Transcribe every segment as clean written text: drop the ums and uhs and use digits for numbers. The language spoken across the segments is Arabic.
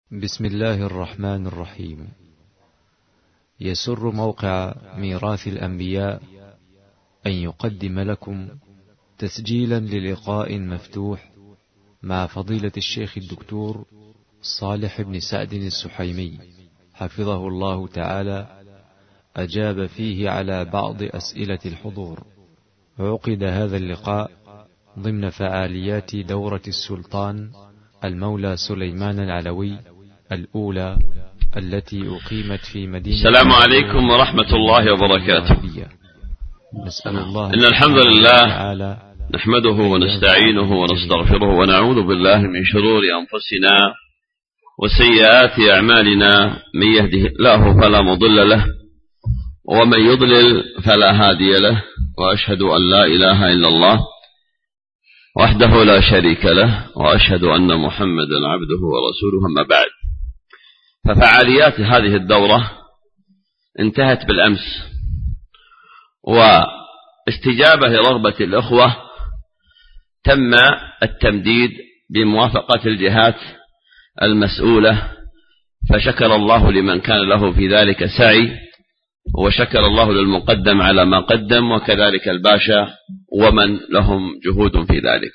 بسم الله الرحمن الرحيم. يسر موقع ميراث الأنبياء أن يقدم لكم تسجيلا للقاء مفتوح مع فضيلة الشيخ الدكتور صالح بن سعد السحيمي حفظه الله تعالى، أجاب فيه على بعض أسئلة الحضور. عقد هذا اللقاء ضمن فعاليات دورة السلطان المولى سليمان العلوي الأولى التي أقيمت في مدينة. السلام عليكم ورحمة الله وبركاته. نسأل الله إن الحمد لله نحمده ونستعينه ونستغفره ونعوذ بالله من شرور أنفسنا وسيئات أعمالنا، من يهده الله فلا مضل له ومن يضلل فلا هادي له، وأشهد أن لا إله إلا الله وحده لا شريك له، وأشهد أن محمدا عبده ورسوله. أما بعد، ففعاليات هذه الدورة انتهت بالأمس، واستجابة لرغبة الأخوة تم التمديد بموافقة الجهات المسؤولة، فشكر الله لمن كان له في ذلك سعي، وشكر الله للمقدم على ما قدم، وكذلك الباشا ومن لهم جهود في ذلك.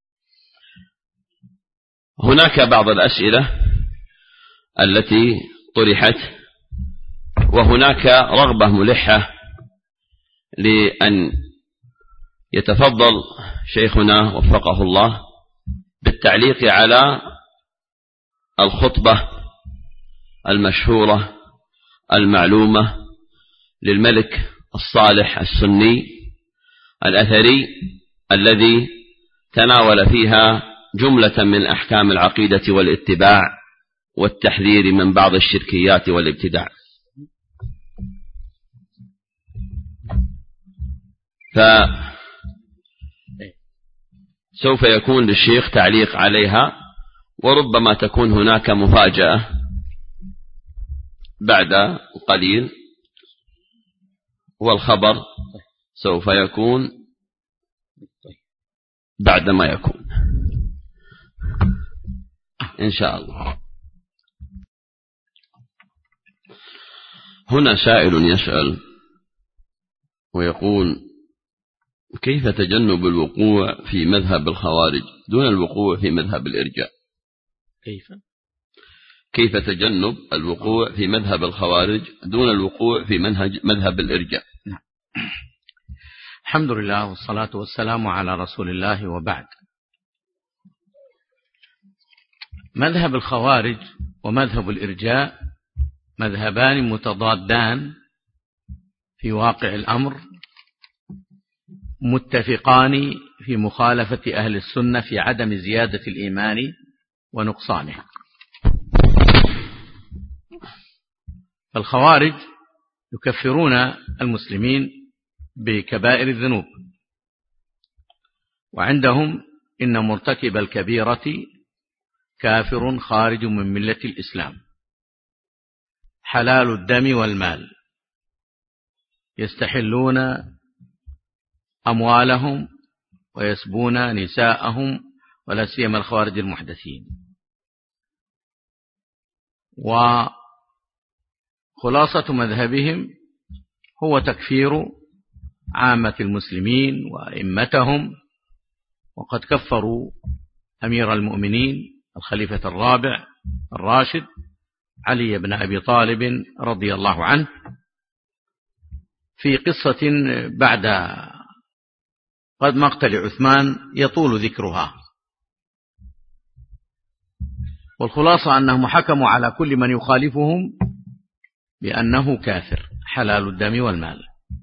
هناك بعض الأسئلة التي طرحت، وهناك رغبة ملحة لأن يتفضل شيخنا وفقه الله بالتعليق على الخطبة المشهورة المعلومة للملك الصالح السني الأثري، الذي تناول فيها جملة من أحكام العقيدة والاتباع والتحذير من بعض الشركيات والابتداع. فسوف يكون للشيخ تعليق عليها، وربما تكون هناك مفاجأة بعد قليل، والخبر سوف يكون بعدما يكون إن شاء الله. هنا سائل يسأل ويقول: كيف تجنب الوقوع في مذهب الخوارج دون الوقوع في مذهب الإرجاء؟ كيف تجنب الوقوع في مذهب الخوارج دون الوقوع في مذهب الإرجاء؟ الحمد لله والصلاة والسلام على رسول الله، وبعد. مذهب الخوارج ومذهب الإرجاء مذهبان متضادان في واقع الأمر، متفقان في مخالفة أهل السنة في عدم زيادة الإيمان ونقصانه. الخوارج يكفرون المسلمين بكبائر الذنوب، وعندهم إن مرتكب الكبيرة كافر خارج من ملة الإسلام، حلال الدم والمال، يستحلون أموالهم ويسبون نساءهم، ولا سيما الخوارج المحدثين. وخلاصة مذهبهم هو تكفير عامة المسلمين وأئمتهم، وقد كفروا أمير المؤمنين الخليفة الرابع الراشد علي بن أبي طالب رضي الله عنه في قصة بعد قد مقتل عثمان يطول ذكرها. والخلاصة أنهم حكموا على كل من يخالفهم بأنه كافر حلال الدم والمال،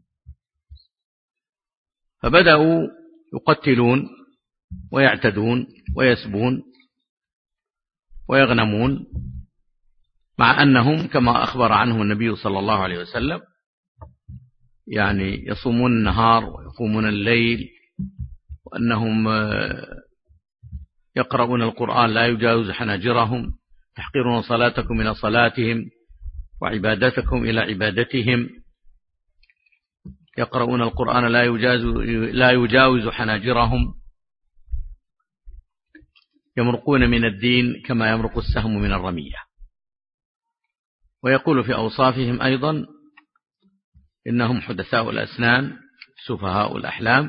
فبدأوا يقتلون ويعتدون ويسبون ويغنمون، مع أنهم كما أخبر عنهم النبي صلى الله عليه وسلم يعني يصومون النهار ويقومون الليل، وأنهم يقرؤون القرآن لا يجاوز حناجرهم، تحقرون صلاتكم إلى صلاتهم وعبادتكم إلى عبادتهم، يقرؤون القرآن لا يجاوز حناجرهم، يمرقون من الدين كما يمرق السهم من الرمية. ويقول في أوصافهم أيضا إنهم حدثاء الأسنان سفهاء الأحلام،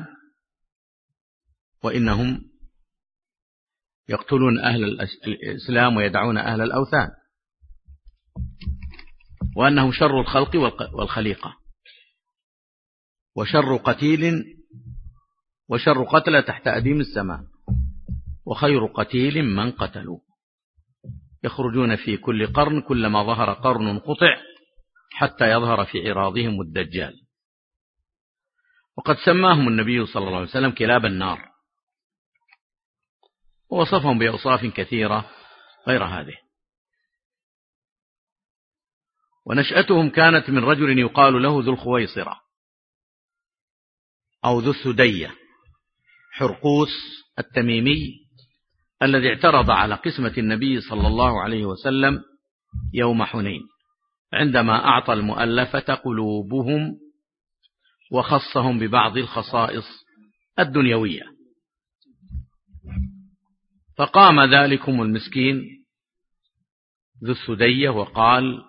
وإنهم يقتلون أهل الإسلام ويدعون أهل الأوثان، وأنهم شر الخلق والخليقة، وشر قتل تحت أديم السماء، وخير قتيل من قتلوا، يخرجون في كل قرن، كلما ظهر قرن قطع حتى يظهر في عراضهم الدجال. وقد سماهم النبي صلى الله عليه وسلم كلاب النار، ووصفهم بأوصاف كثيرة غير هذه. ونشأتهم كانت من رجل يقال له ذو الخويصرة أو ذو السدية، حرقوس التميمي، الذي اعترض على قسمة النبي صلى الله عليه وسلم يوم حنين عندما أعطى المؤلفة قلوبهم وخصهم ببعض الخصائص الدنيوية. فقام ذلكم المسكين ذو السدية وقال: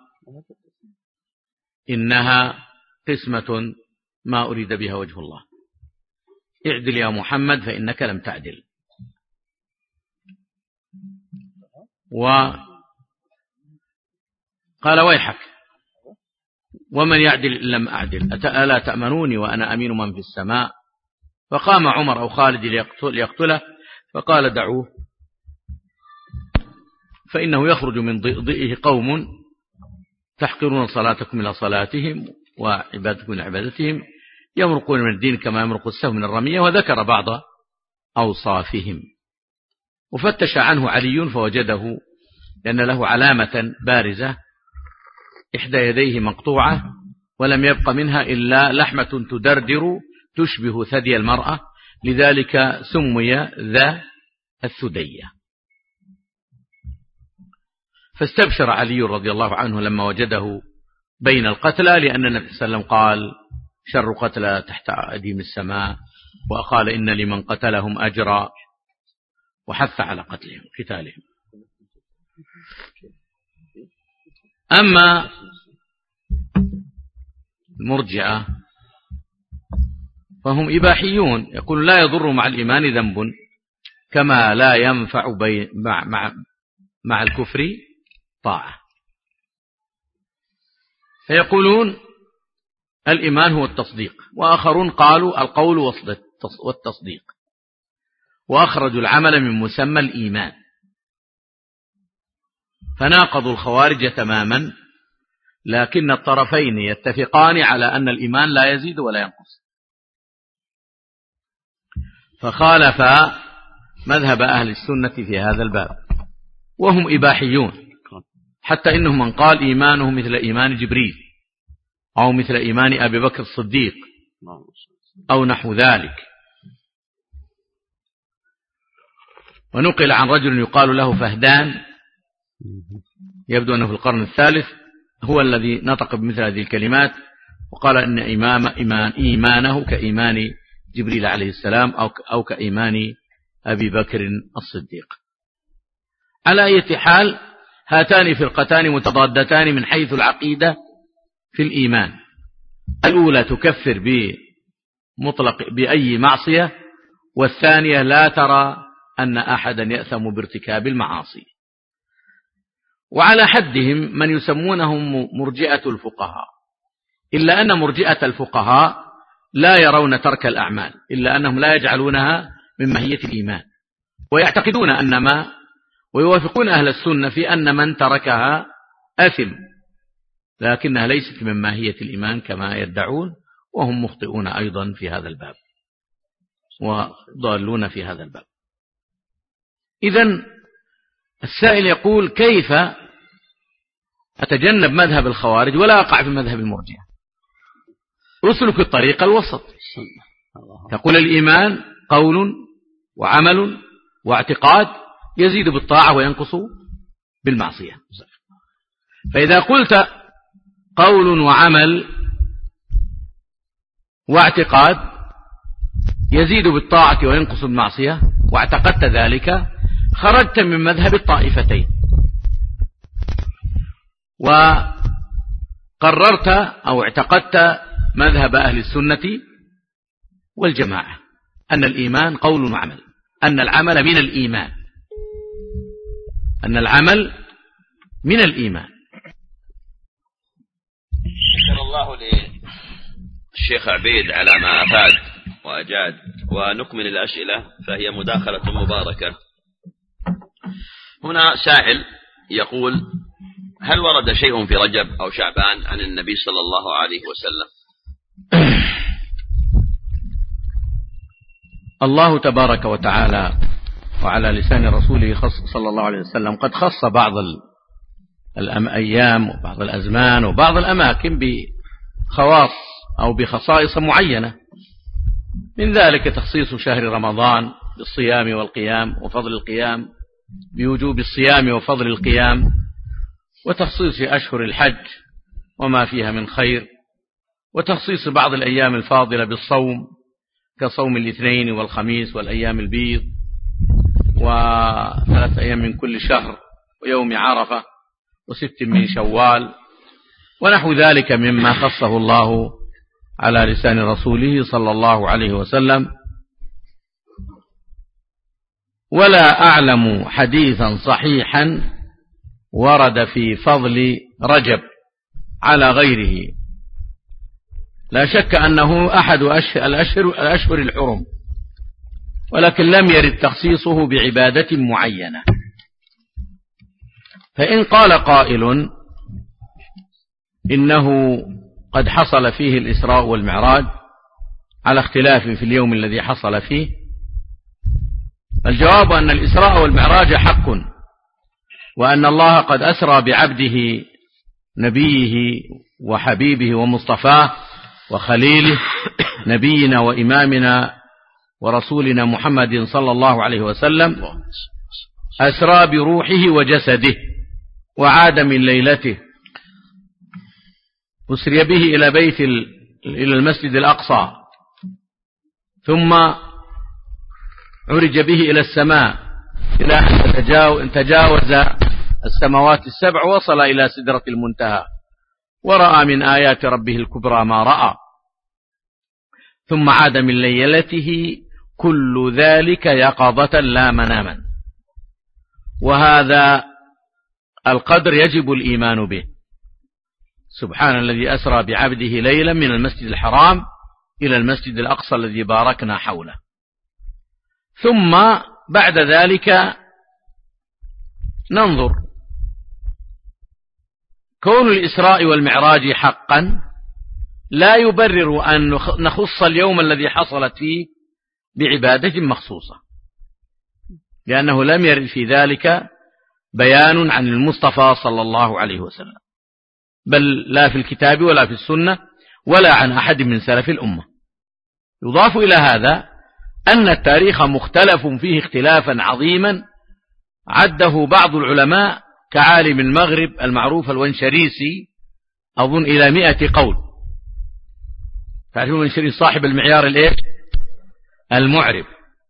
إنها قسمة ما أريد بها وجه الله، اعدل يا محمد فإنك لم تعدل. وقال: ويحك، ومن يعدل إن لم أعدل، ألا تأمنوني وأنا أمين من في السماء؟ فقام عمر أو خالد ليقتله، فقال: دعوه، فإنه يخرج من ضئه قوم تحقرون صلاتكم إلى صلاتهم وعبادتكم إلى عبادتهم، يمرقون من الدين كما يمرق السهم من الرمية. وذكر بعض أوصافهم. وفتش عنه علي فوجده، لأن له علامة بارزة، إحدى يديه مقطوعة ولم يبق منها إلا لحمة تدردر تشبه ثدي المرأة، لذلك سمي ذا الثدية. فاستبشر علي رضي الله عنه لما وجده بين القتلى، لأن النبي صلى الله عليه وسلم قال: شر قتلى تحت أديم السماء، وقال: إن لمن قتلهم أجرا، وحث على قتالهم. أما المرجئة فهم إباحيون، يقول: لا يضر مع الإيمان ذنب كما لا ينفع مع الكفر طاعة. فيقولون الإيمان هو التصديق، وآخرون قالوا القول والتصديق، وأخرجوا العمل من مسمى الإيمان، فناقضوا الخوارج تماما، لكن الطرفين يتفقان على أن الإيمان لا يزيد ولا ينقص. فخالف مذهب أهل السنة في هذا الباب، وهم إباحيون، حتى إنهم من قال إيمانه مثل إيمان جبريل، أو مثل إيمان أبي بكر الصديق، أو نحو ذلك. ونقل عن رجل يقال له فهدان، يبدو أنه في القرن الثالث، هو الذي نطق بمثل هذه الكلمات، وقال إن إيمانه كإيمان جبريل عليه السلام، أو كإيمان أبي بكر الصديق. على أي حال، هاتان فرقتان متضادتان من حيث العقيدة في الإيمان. الأولى تكفر بأي معصية، والثانية لا ترى أن أحدا يأثم بارتكاب المعاصي. وعلى حدهم من يسمونهم مرجئة الفقهاء، إلا أن مرجئة الفقهاء لا يرون ترك الأعمال، إلا أنهم لا يجعلونها من ماهية الإيمان، ويعتقدون ويوافقون أهل السنة في أن من تركها أثم، لكنها ليست من ماهية الإيمان كما يدعون، وهم مخطئون أيضا في هذا الباب وضالون في هذا الباب. إذن السائل يقول: كيف أتجنب مذهب الخوارج ولا أقع في مذهب المرجئة؟ أسلك الطريق الوسط، تقول الإيمان قول وعمل واعتقاد، يزيد بالطاعة وينقص بالمعصية. فإذا قلت قول وعمل واعتقاد يزيد بالطاعة وينقص بالمعصية، واعتقدت ذلك، خرجت من مذهب الطائفتين. قررت أو اعتقدت مذهب أهل السنة والجماعة أن الإيمان قول وعمل، أن العمل من الإيمان، أن العمل من الإيمان. شكر الله للشيخ عبيد على ما أفاد وأجاد، ونكمل الأسئلة فهي مداخلة مباركة. هنا سائل يقول: هل ورد شيء في رجب أو شعبان عن النبي صلى الله عليه وسلم؟ الله تبارك وتعالى وعلى لسان رسوله صلى الله عليه وسلم قد خص بعض الأيام وبعض الأزمان وبعض الأماكن بخواص أو بخصائص معينة، من ذلك تخصيص شهر رمضان بالصيام والقيام وفضل القيام، بوجوب الصيام وفضل القيام، وتخصيص أشهر الحج وما فيها من خير، وتخصيص بعض الأيام الفاضلة بالصوم كصوم الاثنين والخميس والأيام البيض و3 أيام من كل شهر ويوم عرفة و6 من شوال ونحو ذلك مما خصه الله على لسان رسوله صلى الله عليه وسلم. ولا أعلم حديثا صحيحا ورد في فضل رجب على غيره، لا شك أنه أحد الأشهر الحرم، ولكن لم يرد تخصيصه بعبادة معينة. فإن قال قائل إنه قد حصل فيه الإسراء والمعراج على اختلاف في اليوم الذي حصل فيه، الجواب أن الإسراء والمعراج حق، وأن الله قد أسرى بعبده نبيه وحبيبه ومصطفاه وخليله نبينا وإمامنا ورسولنا محمد صلى الله عليه وسلم، أسرى بروحه وجسده وعاد من ليلته، أسري به إلى المسجد الأقصى، ثم عرج به إلى السماء إلى أن تجاوز السماوات السبع، وصل إلى سدرة المنتهى ورأى من آيات ربه الكبرى ما رأى، ثم عاد من ليلته، كل ذلك يقظة لا مناما. وهذا القدر يجب الإيمان به. سبحان الذي أسرى بعبده ليلا من المسجد الحرام إلى المسجد الأقصى الذي باركنا حوله. ثم بعد ذلك ننظر، كون الإسراء والمعراج حقا لا يبرر أن نخص اليوم الذي حصلت فيه بعبادة مخصوصة، لأنه لم يرد في ذلك بيان عن المصطفى صلى الله عليه وسلم، بل لا في الكتاب ولا في السنة ولا عن أحد من سلف الأمة. يضاف إلى هذا أن التاريخ مختلف فيه اختلافا عظيما عده بعض العلماء كعالم المغرب المعروف الونشريسي أظن إلى 100 قول. تعرفون الونشريسي صاحب المعيار المعرب،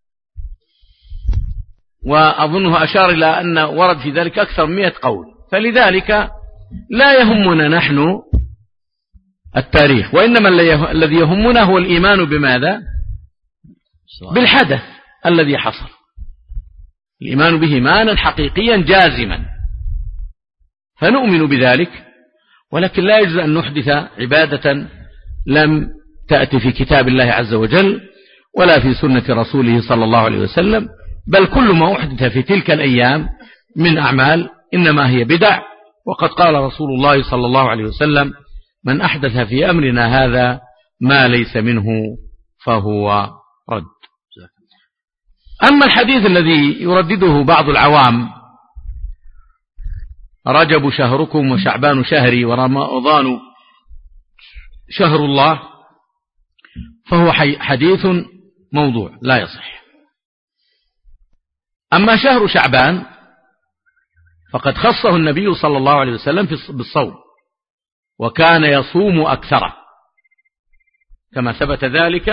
وأظنه أشار إلى أن ورد في ذلك أكثر من 100 قول. فلذلك لا يهمنا نحن التاريخ، وإنما الذي يهمنا هو الإيمان بماذا؟ بالحدث الذي حصل، الإيمان به إيمانا حقيقيا جازما، فنؤمن بذلك. ولكن لا يجوز أن نحدث عبادة لم تأتي في كتاب الله عز وجل ولا في سنة رسوله صلى الله عليه وسلم، بل كل ما أحدث في تلك الأيام من أعمال إنما هي بدع. وقد قال رسول الله صلى الله عليه وسلم: من أحدث في أمرنا هذا ما ليس منه فهو رد. أما الحديث الذي يردده بعض العوام: رجب شهركم وشعبان شهري ورمضان شهر الله، فهو حديث موضوع لا يصح. أما شهر شعبان فقد خصه النبي صلى الله عليه وسلم بالصوم، وكان يصوم أكثره، كما ثبت ذلك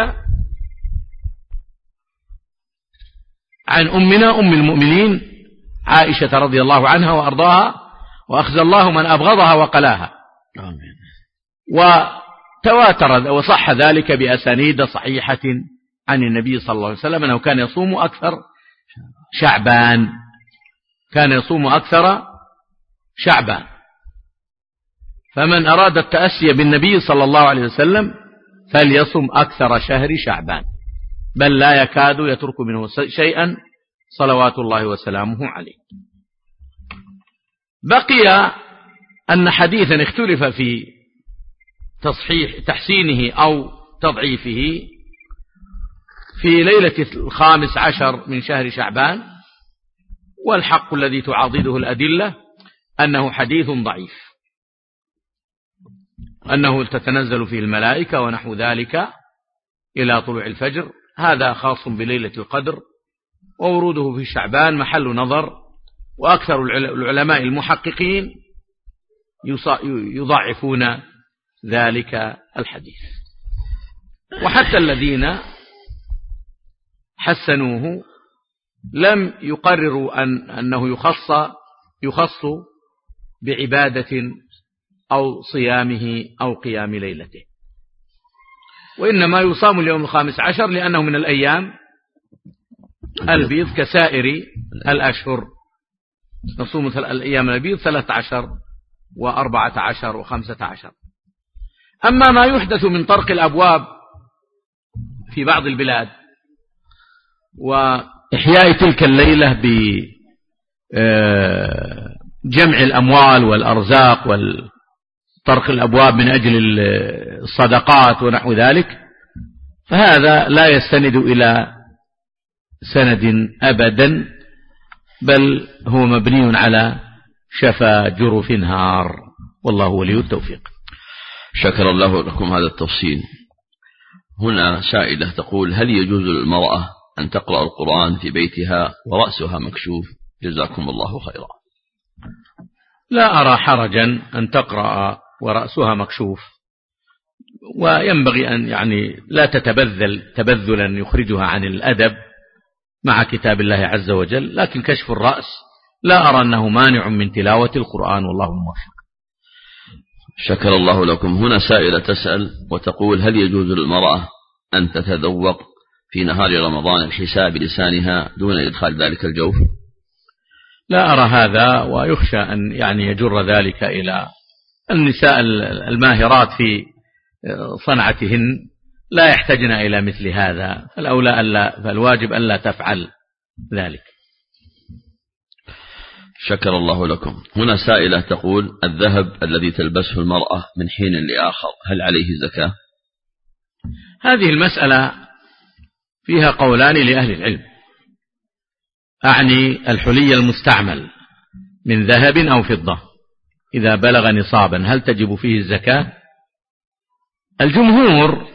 عن أمنا أم المؤمنين عائشة رضي الله عنها وأرضاها، وأخزى الله من أبغضها وقلاها. وتواتر وصح ذلك بأسانيد صحيحة عن النبي صلى الله عليه وسلم أنه كان يصوم أكثر شعبان، كان يصوم أكثر شعبان. فمن أراد التأسي بالنبي صلى الله عليه وسلم فليصم أكثر شهر شعبان، بل لا يكاد يترك منه شيئا صلوات الله وسلامه عليه. بقي أن حديثا اختلف في تحسينه أو تضعيفه في ليلة 15 من شهر شعبان، والحق الذي تعاضده الأدلة أنه حديث ضعيف، أنه تتنزل فيه الملائكة ونحو ذلك إلى طلوع الفجر. هذا خاص بليلة القدر، ووروده في شعبان محل نظر، وأكثر العلماء المحققين يضعفون ذلك الحديث، وحتى الذين حسنوه لم يقرروا أنه يخص بعبادة أو صيامه أو قيام ليلته، وإنما يصام اليوم 15 لأنه من الأيام البيض كسائر الأشهر، نصوم الأيام البيض 13 و14 و15. أما ما يحدث من طرق الأبواب في بعض البلاد وإحياء تلك الليلة بجمع الأموال والأرزاق وطرق الأبواب من أجل الصدقات ونحو ذلك، فهذا لا يستند إلى سند أبدا، بل هو مبني على شفا جرف هار، والله ولي التوفيق. شكر الله لكم هذا التفصيل. هنا سائلة تقول: هل يجوز للمرأة أن تقرأ القرآن في بيتها ورأسها مكشوف؟ جزاكم الله خيرا. لا أرى حرجا أن تقرأ ورأسها مكشوف، وينبغي أن لا تتبذل تبذلا يخرجها عن الأدب مع كتاب الله عز وجل، لكن كشف الرأس لا أرى أنه مانع من تلاوة القرآن، والله موفق. شكر الله لكم. هنا سائلة تسأل وتقول: هل يجوز للمرأة أن تتذوق في نهار رمضان الحساء بلسانها دون إدخال ذلك الجوف؟ لا أرى هذا، ويخشى أن يجر ذلك إلى النساء الماهرات في صنعتهن لا يحتاجن إلى مثل هذا، فالواجب ألا تفعل ذلك. شكر الله لكم. هنا سائلة تقول: الذهب الذي تلبسه المرأة من حين لآخر هل عليه زكاة؟ هذه المسألة فيها قولان لأهل العلم، أعني الحلي المستعمل من ذهب أو فضة إذا بلغ نصابا هل تجب فيه الزكاة؟ الجمهور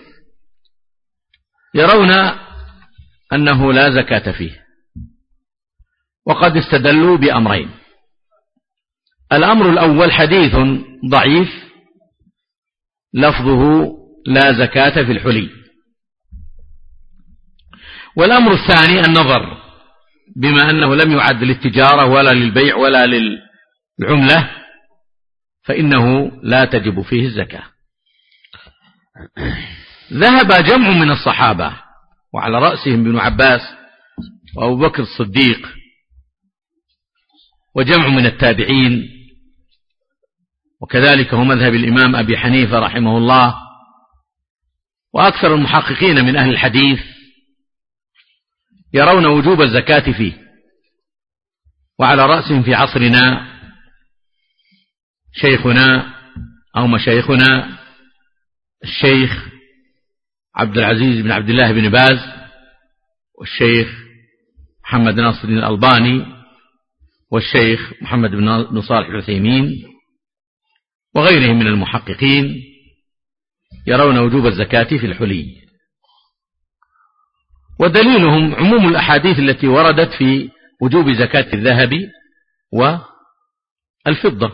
يرون أنه لا زكاة فيه، وقد استدلوا بأمرين. الأمر الأول حديث ضعيف لفظه لا زكاة في الحلي، والأمر الثاني النظر، بما أنه لم يعد للتجارة ولا للبيع ولا للعملة فإنه لا تجب فيه الزكاة. ذهب جمع من الصحابة وعلى رأسهم ابن عباس وأبو بكر الصديق وجمع من التابعين، وكذلك هو مذهب الإمام أبي حنيفة رحمه الله وأكثر المحققين من أهل الحديث، يرون وجوب الزكاة فيه. وعلى رأسهم في عصرنا شيخنا أو مشايخنا الشيخ عبد العزيز بن عبد الله بن باز والشيخ محمد ناصر الألباني والشيخ محمد بن صالح العثيمين وغيرهم من المحققين، يرون وجوب الزكاة في الحلي، ودليلهم عموم الأحاديث التي وردت في وجوب زكاة الذهب والفضة.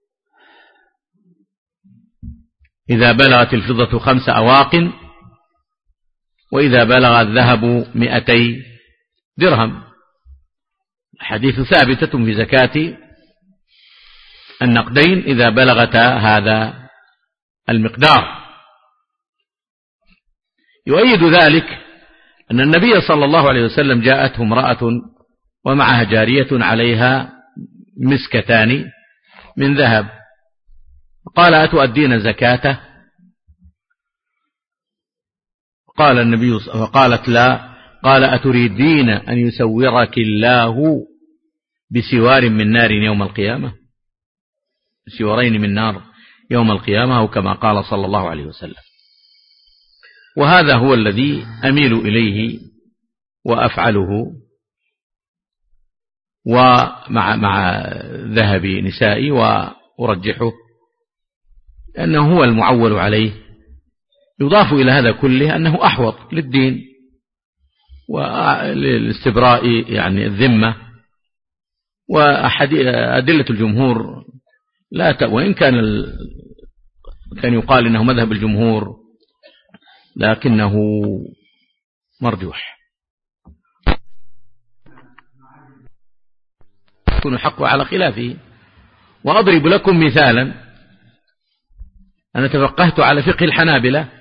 إذا بلغت الفضة 5 أواق وإذا بلغ الذهب 200 درهم. الحديث ثابتة في زكاة النقدين إذا بلغتا هذا المقدار. يؤيد ذلك أن النبي صلى الله عليه وسلم جاءته امرأة ومعها جارية عليها مسكتان من ذهب، قال أتؤدين زكاته؟ قال النبي فقالت لا. قال أتريدين أن يسورك الله بسوار من نار يوم القيامة، سوارين من نار يوم القيامة، أو كما قال صلى الله عليه وسلم. وهذا هو الذي أميل إليه وأفعله، ومع ذهب نسائي، وأرجحه أنه هو المعول عليه. يضاف إلى هذا كله أنه أحوط للدين وللاستبراء يعني الذمة. وأدلة الجمهور وإن كان يقال إنه مذهب الجمهور لكنه مرجوح، يكون حقه على خلافه. وأضرب لكم مثالا، أنا تفقهت على فقه الحنابلة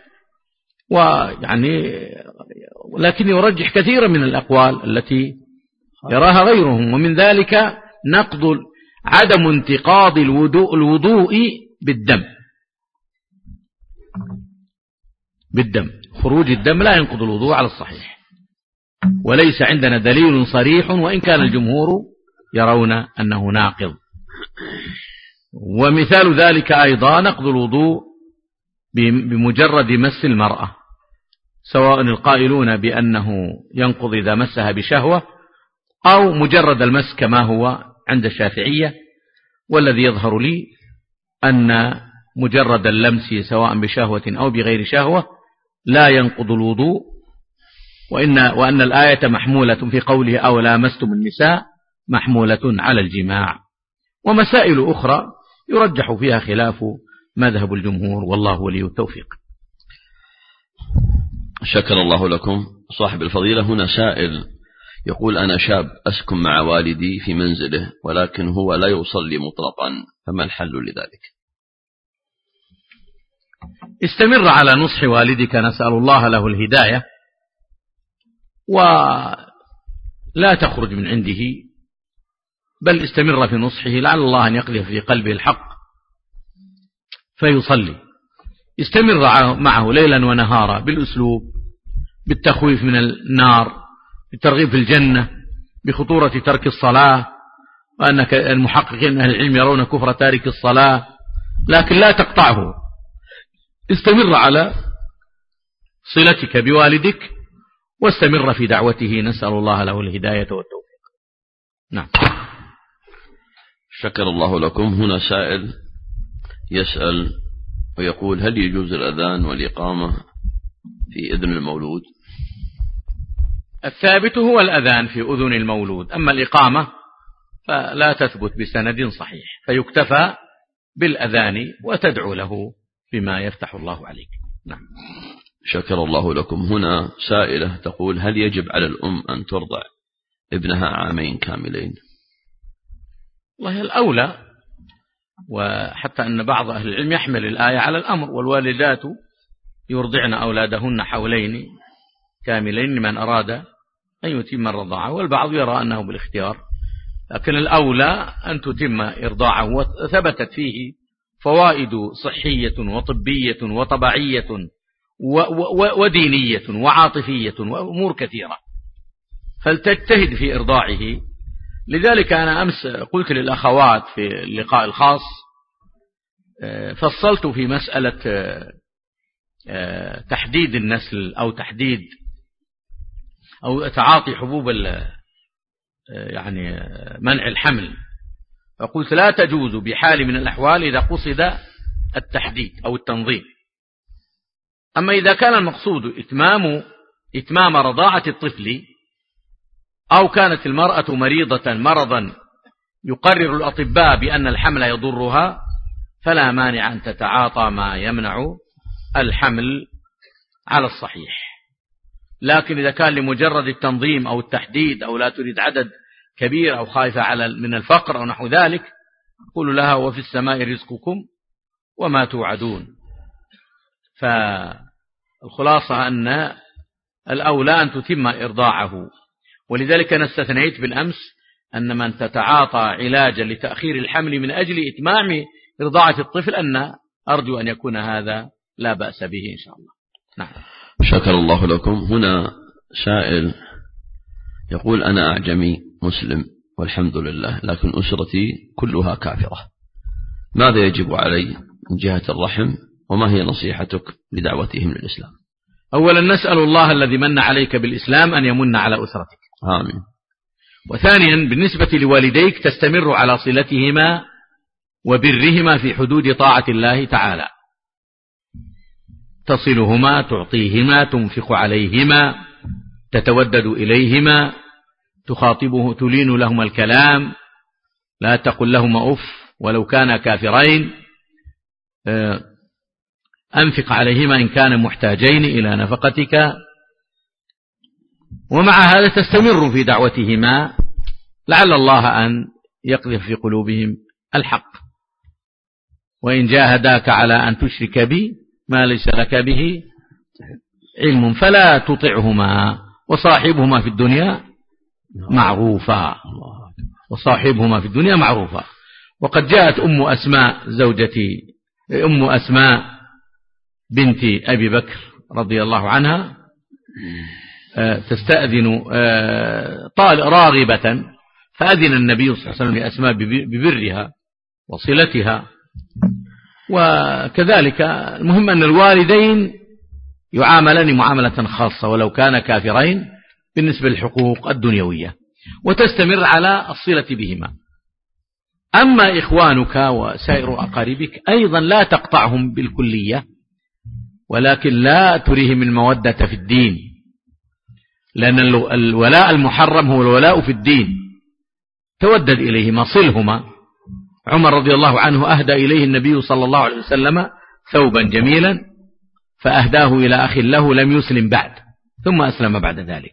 لكني أرجح كثيرا من الأقوال التي يراها غيرهم، ومن ذلك عدم انتقاض الوضوء بالدم. خروج الدم لا ينقض الوضوء على الصحيح، وليس عندنا دليل صريح، وإن كان الجمهور يرون أنه ناقض. ومثال ذلك أيضا نقض الوضوء بمجرد مس المرأة، سواء القائلون بأنه ينقض إذا مسها بشهوة أو مجرد المس كما هو عند الشافعية. والذي يظهر لي أن مجرد اللمس سواء بشهوة أو بغير شهوة لا ينقض الوضوء، وأن الآية محمولة في قوله أو لامستم النساء محمولة على الجماع. ومسائل أخرى يرجح فيها خلاف مذهب الجمهور، والله ولي التوفيق. شكر الله لكم. صاحب الفضيلة هنا سائل يقول أنا شاب أسكن مع والدي في منزله، ولكن هو لا يصلي مطلقا، فما الحل لذلك؟ استمر على نصح والدك، نسأل الله له الهداية، ولا تخرج من عنده، بل استمر في نصحه، لعل الله أن يقذف في قلبه الحق فيصلي. استمر معه ليلا ونهارا بالأسلوب، بالتخويف من النار، بالترغيب في الجنة، بخطورة ترك الصلاة، وأنك المحققين من أهل العلم يرون كفر تارك الصلاة، لكن لا تقطعه. استمر على صلتك بوالدك، واستمر في دعوته، نسأل الله له الهداية والتوفيق. نعم. شكر الله لكم. هنا سائل يسأل ويقول هل يجوز الأذان والإقامة في أذن المولود؟ الثابت هو الأذان في أذن المولود، أما الإقامة فلا تثبت بسند صحيح، فيكتفى بالأذان وتدعو له بما يفتح الله عليك. نعم. شكر الله لكم. هنا سائلة تقول هل يجب على الأم أن ترضع ابنها 2 عام كاملين؟ والله الأولى، وحتى أن بعض أهل العلم يحمل الآية على الأمر، والوالدات يرضعن أولادهن 2 حولين كاملين لمن أراد أن يتم الرضاعة، والبعض يرى أنه بالاختيار، لكن الأولى أن تتم إرضاعه، وثبتت فيه فوائد صحية وطبية وطبيعية ودينية وعاطفية وأمور كثيرة، فلتجتهد في إرضاعه. لذلك أنا أمس قلت للأخوات في اللقاء الخاص، فصلت في مسألة تحديد النسل أو تحديد أو تعاطي حبوب يعني منع الحمل، فقلت لا تجوز بحال من الأحوال إذا قصد التحديد أو التنظيم. أما إذا كان المقصود إتمام رضاعة الطفل، أو كانت المرأة مريضة مرضا يقرر الأطباء بأن الحمل يضرها، فلا مانع أن تتعاطى ما يمنع الحمل على الصحيح. لكن إذا كان لمجرد التنظيم أو التحديد، أو لا تريد عدد كبير، أو خايفة من الفقر أو نحو ذلك، قولوا لها وفي السماء رزقكم وما توعدون. فالخلاصة أن الأولى أن تتم إرضاعه. ولذلك أنا استثنيت بالأمس أن من تتعاطى علاجا لتأخير الحمل من أجل إتمام إرضاعة الطفل أن أرجو أن يكون هذا لا بأس به إن شاء الله. نعم. شكر الله لكم. هنا سائل يقول أنا أعجمي مسلم والحمد لله، لكن أسرتي كلها كافرة، ماذا يجب علي من جهة الرحم، وما هي نصيحتك لدعوتهم للإسلام؟ أولا نسأل الله الذي من عليك بالإسلام أن يمن على أسرتك. آمين. وثانيا بالنسبة لوالديك تستمر على صلتهما وبرهما في حدود طاعة الله تعالى، تصلهما، تعطيهما، تنفق عليهما، تتودد إليهما، تخاطبه، تلين لهما الكلام، لا تقل لهما أف ولو كانا كافرين، أنفق عليهما إن كان محتاجين إلى نفقتك. ومع هذا تستمر في دعوتهما لعل الله أن يقذف في قلوبهم الحق. وإن جاهداك على أن تشرك بي ما ليس لك به علم فلا تطعهما وصاحبهما في الدنيا معروفا، وصاحبهما في الدنيا معروفا. وقد جاءت أم أسماء زوجتي، أم أسماء بنت أبي بكر رضي الله عنها تستأذن راغبة، فأذن النبي صلى الله عليه وسلم لأسماء ببرها وصلتها. وكذلك المهم أن الوالدين يعاملان معاملة خاصة ولو كان كافرين بالنسبة للحقوق الدنيوية، وتستمر على الصلة بهما. أما إخوانك وسائر أقاربك أيضا لا تقطعهم بالكلية، ولكن لا تريهم المودة في الدين، لأن الولاء المحرم هو الولاء في الدين. تودد إليهما، صلهما. عمر رضي الله عنه أهدى إليه النبي صلى الله عليه وسلم ثوبا جميلا فأهداه إلى أخ له لم يسلم بعد، ثم أسلم بعد ذلك.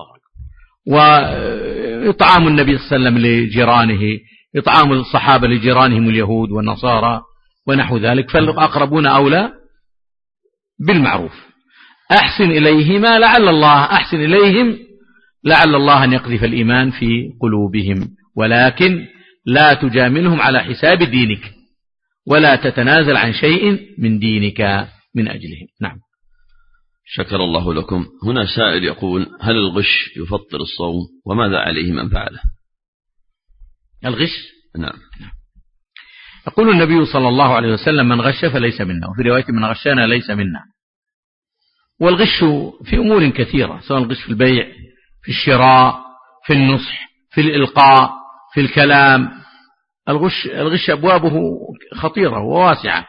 وإطعام النبي صلى الله عليه وسلم لجيرانه، إطعام الصحابة لجيرانهم اليهود والنصارى ونحو ذلك، فالأقربون أولى بالمعروف. أحسن إليهما لعل الله، أحسن إليهم لعل الله أن يقذف الإيمان في قلوبهم، ولكن لا تجاملهم على حساب دينك، ولا تتنازل عن شيء من دينك من أجلهم. نعم. شكر الله لكم. هنا سائل يقول هل الغش يفطر الصوم، وماذا عليه من فعله؟ الغش؟ نعم. يقول النبي صلى الله عليه وسلم من غش فليس منا، وفي رواية من غشنا ليس منا. والغش في أمور كثيرة، سواء الغش في البيع، في الشراء، في النصح، في الإلقاء، في الكلام. الغش أبوابه خطيرة وواسعة،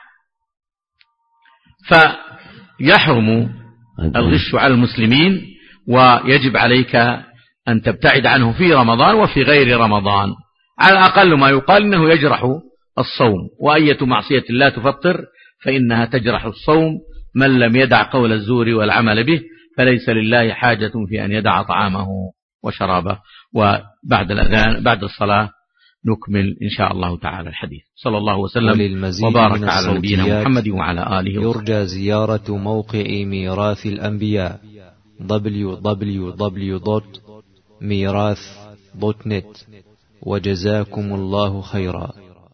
فيحرم الغش على المسلمين، ويجب عليك أن تبتعد عنه في رمضان وفي غير رمضان. على أقل ما يقال إنه يجرح الصوم، وأية معصية لا تفطر فإنها تجرح الصوم. من لم يدع قول الزور والعمل به فليس لله حاجة في أن يدع طعامه وشرابه. وبعد الأذان بعد الصلاة نكمل إن شاء الله تعالى الحديث. صلى الله وسلم وبارك على نبينا محمد وعلى آله وصحبه. يرجى زيارة موقع ميراث الأنبياء www.mirath.net. وجزاكم الله خيرا.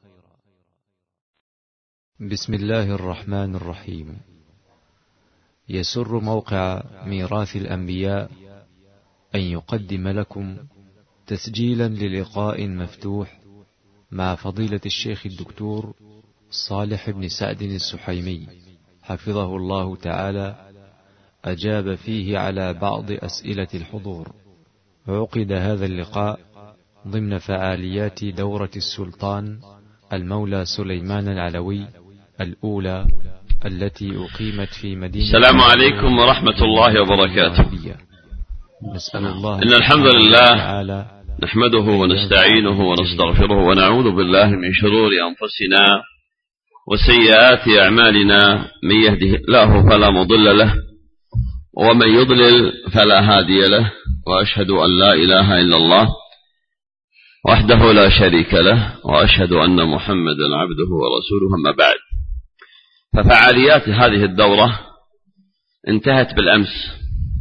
بسم الله الرحمن الرحيم. يسر موقع ميراث الأنبياء أن يقدم لكم تسجيلا للقاء مفتوح مع فضيلة الشيخ الدكتور صالح بن سعد السحيمي حفظه الله تعالى، أجاب فيه على بعض أسئلة الحضور. عقد هذا اللقاء ضمن فعاليات دورة السلطان المولى سليمان العلوي الأولى التي أقيمت في مدينة. السلام عليكم ورحمة الله وبركاته. نسأل الله إن الحمد لله نحمده ونستعينه ونستغفره ونعوذ بالله من شرور أنفسنا وسيئات أعمالنا، من يهده الله فلا مضل له ومن يضلل فلا هادي له، وأشهد أن لا إله إلا الله وحده لا شريك له، وأشهد أن محمدا عبده ورسوله. أما بعد، ففعاليات هذه الدورة انتهت بالأمس،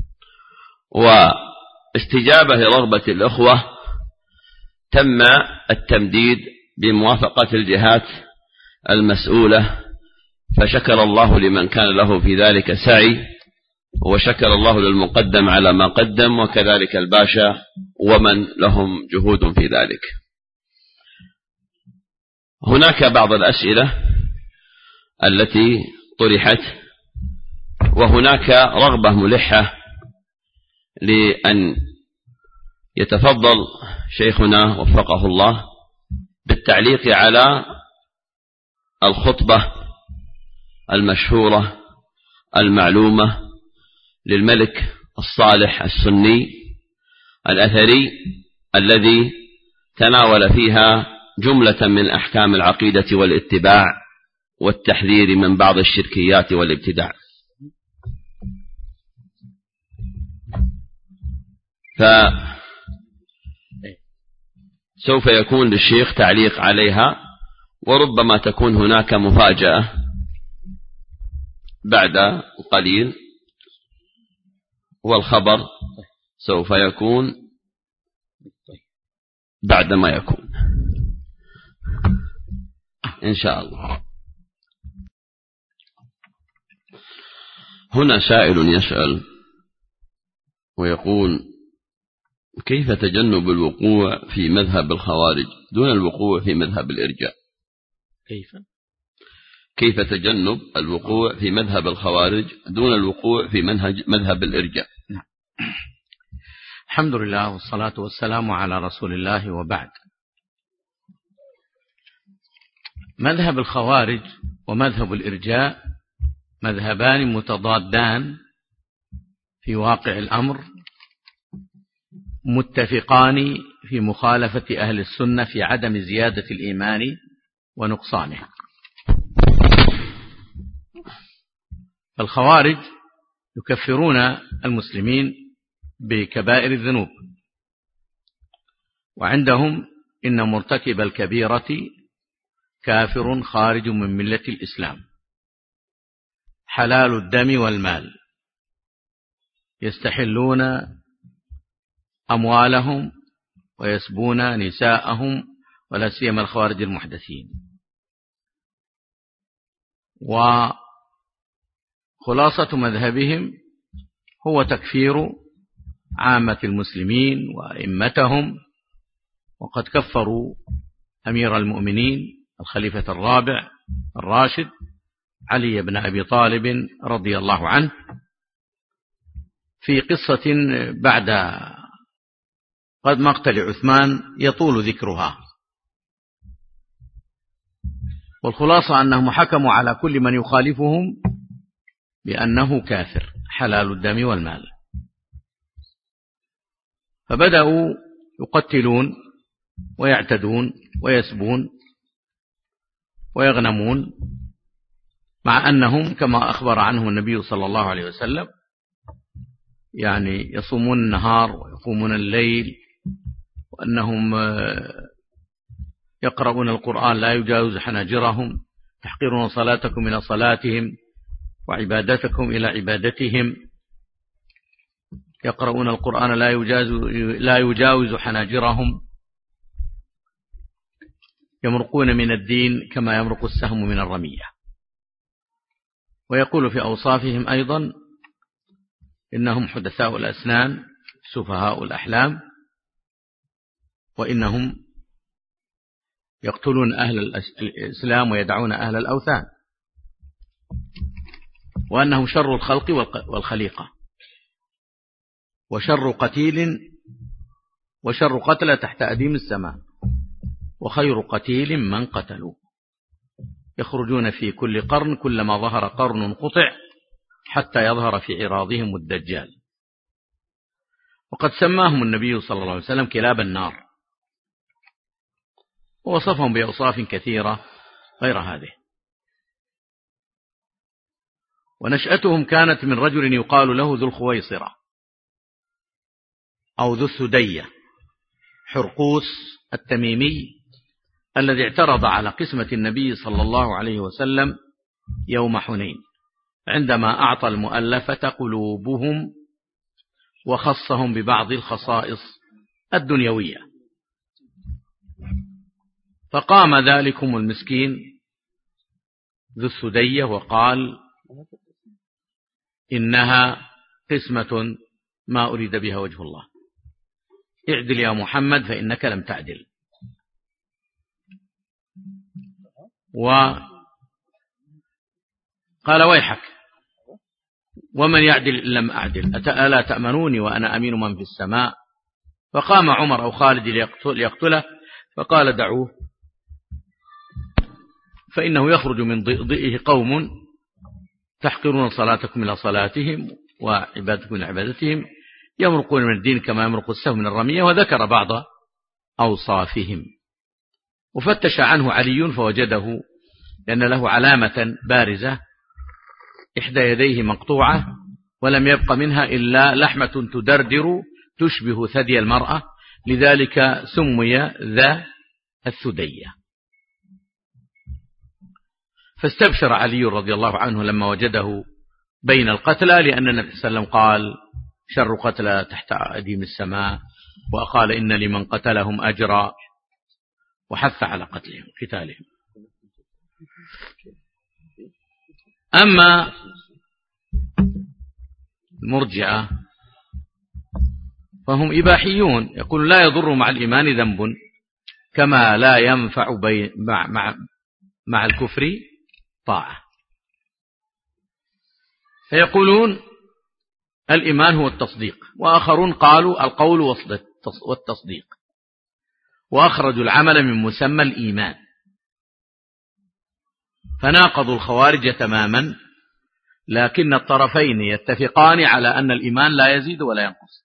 واستجابة لرغبة الأخوة تم التمديد بموافقة الجهات المسؤولة، فشكر الله لمن كان له في ذلك سعي، وشكر الله للمقدم على ما قدم، وكذلك الباشا ومن لهم جهود في ذلك. هناك بعض الأسئلة التي طرحت، وهناك رغبة ملحة لأن يتفضل شيخنا وفقه الله بالتعليق على الخطبة المشهورة المعلومة للملك الصالح السني الأثري، الذي تناول فيها جملة من أحكام العقيدة والاتباع والتحذير من بعض الشركيات والابتداع. فسوف يكون للشيخ تعليق عليها، وربما تكون هناك مفاجأة بعد قليل، والخبر سوف يكون بعد ما يكون إن شاء الله. هنا سائل يسأل ويقول: كيف تجنب الوقوع في مذهب الخوارج دون الوقوع في مذهب الإرجاء؟ كيف تجنب الوقوع في مذهب الخوارج دون الوقوع في مذهب الإرجاء؟ الحمد لله والصلاة والسلام على رسول الله، وبعد. مذهب الخوارج ومذهب الإرجاء مذهبان متضادان في واقع الأمر، متفقان في مخالفة أهل السنة في عدم زيادة الإيمان ونقصانه. الخوارج يكفرون المسلمين بكبائر الذنوب، وعندهم إن مرتكب الكبيرة كافر خارج من ملة الإسلام، حلال الدم والمال، يستحلون أموالهم ويسبون نساءهم، ولا سيما الخوارج المحدثين. وخلاصة مذهبهم هو تكفير عامة المسلمين وأئمتهم، وقد كفروا أمير المؤمنين الخليفة الرابع الراشد علي بن أبي طالب رضي الله عنه في قصة بعد قد مقتل عثمان يطول ذكرها. والخلاصة أنهم حكموا على كل من يخالفهم بأنه كافر حلال الدم والمال، فبدأوا يقتلون ويعتدون ويسبون ويغنمون، مع أنهم كما أخبر عنهم النبي صلى الله عليه وسلم يعني يصومون النهار ويقومون الليل، وأنهم يقرؤون القرآن لا يجاوز حناجرهم، تحقرون صلاتكم إلى صلاتهم وعبادتكم إلى عبادتهم، يقرؤون القرآن لا يجاوز حناجرهم، يمرقون من الدين كما يمرق السهم من الرمية. ويقول في أوصافهم أيضا إنهم حدثاء الأسنان سفهاء الأحلام، وإنهم يقتلون أهل الإسلام ويدعون أهل الأوثان، وأنهم شر الخلق والخليقة، وشر قتيل وشر قتل تحت أديم السماء، وخير قتيل من قتلوا، يخرجون في كل قرن كلما ظهر قرن قطع حتى يظهر في عراضهم الدجال. وقد سماهم النبي صلى الله عليه وسلم كلاب النار، ووصفهم بأوصاف كثيرة غير هذه. ونشأتهم كانت من رجل يقال له ذو الخويصرة أو ذو الثدية، حرقوس التميمي، الذي اعترض على قسمة النبي صلى الله عليه وسلم يوم حنين، عندما أعطى المؤلفة قلوبهم وخصهم ببعض الخصائص الدنيوية. فقام ذلكم المسكين ذو السدية وقال إنها قسمة ما أريد بها وجه الله، اعدل يا محمد فإنك لم تعدل. وقال ويحك ومن يعدل إن لم أعدل، ألا تأمنوني وأنا أمين من في السماء. فقام عمر أو خالد ليقتله، فقال دعوه فإنه يخرج من ضئه قوم تحقرون صلاتكم إلى صلاتهم وعبادتكم إلى عبادتهم، يمرقون من الدين كما يمرق السهم من الرمية. وذكر بعض أوصافهم. وفتش عنه علي فوجده، لأن له علامة بارزة، إحدى يديه مقطوعة ولم يبق منها إلا لحمة تدردر تشبه ثدي المرأة، لذلك سمي ذا الثدية. فاستبشر علي رضي الله عنه لما وجده بين القتلى، لأن النبي صلى الله عليه وسلم قال شر قتلى تحت أديم السماء، وقال إن لمن قتلهم أجرا، وحث على قتالهم. أما المرجئة فهم إباحيون، يقول لا يضر مع الإيمان ذنب كما لا ينفع مع الكفر طاعة. فيقولون الإيمان هو التصديق، وآخرون قالوا القول والتصديق، وأخرجوا العمل من مسمى الإيمان، فناقضوا الخوارج تماما، لكن الطرفين يتفقان على أن الإيمان لا يزيد ولا ينقص.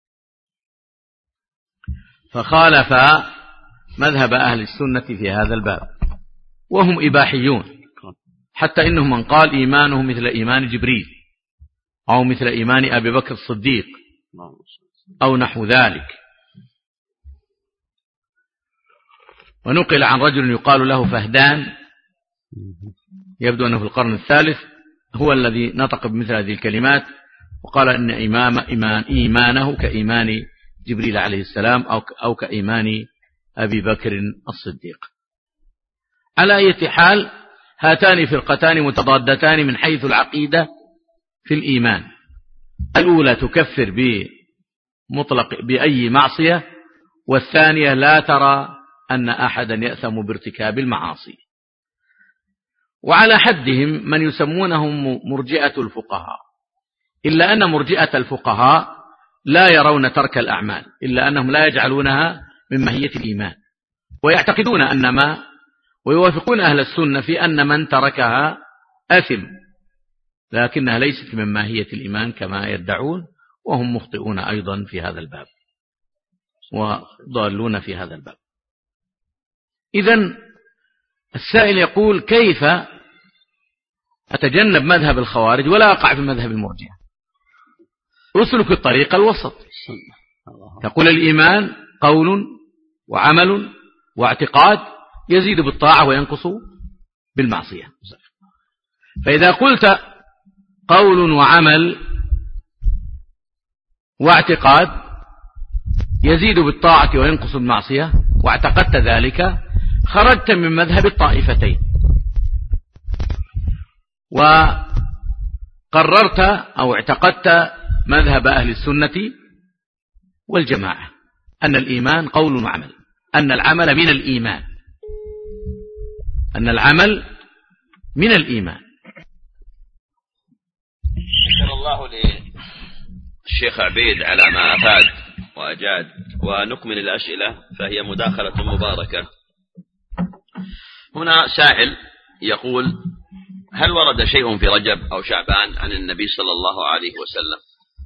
فخالف مذهب أهل السنة في هذا الباب، وهم إباحيون، حتى إنهم من قال إيمانه مثل إيمان جبريل أو مثل إيمان أبي بكر الصديق أو نحو ذلك. ونقل عن رجل يقال له فهدان، يبدو أنه في القرن الثالث، هو الذي نطق بمثل هذه الكلمات، وقال إن إيمانه كإيمان جبريل عليه السلام أو كإيمان أبي بكر الصديق. على أي حال هاتان فرقتان متضادتان من حيث العقيدة في الإيمان. الأولى تكفر بمطلق بأي معصية، والثانية لا ترى أن أحدا يأثم بارتكاب المعاصي. وعلى حدهم من يسمونهم مرجئة الفقهاء، إلا أن مرجئة الفقهاء لا يرون ترك الأعمال، إلا أنهم لا يجعلونها من ماهية الإيمان، ويعتقدون ويوافقون أهل السنة في أن من تركها أثم، لكنها ليست من ماهية الإيمان كما يدعون، وهم مخطئون أيضا في هذا الباب وضالون في هذا الباب. إذن السائل يقول كيف أتجنب مذهب الخوارج ولا أقع في مذهب المرجئة؟ أسلك الطريق الوسط، تقول الإيمان قول وعمل واعتقاد، يزيد بالطاعة وينقص بالمعصية. فإذا قلت قول وعمل واعتقاد يزيد بالطاعة وينقص بالمعصية، واعتقدت ذلك، خرجت من مذهب الطائفتين، وقررت أو اعتقدت مذهب أهل السنة والجماعة، أن الإيمان قول وعمل، أن العمل من الإيمان، أن العمل من الإيمان. شكر الله للشيخ عبيد على ما أفاد وأجاد. ونكمل الأسئلة فهي مداخلة مباركة. هنا سائل يقول: هل ورد شيء في رجب أو شعبان عن النبي صلى الله عليه وسلم؟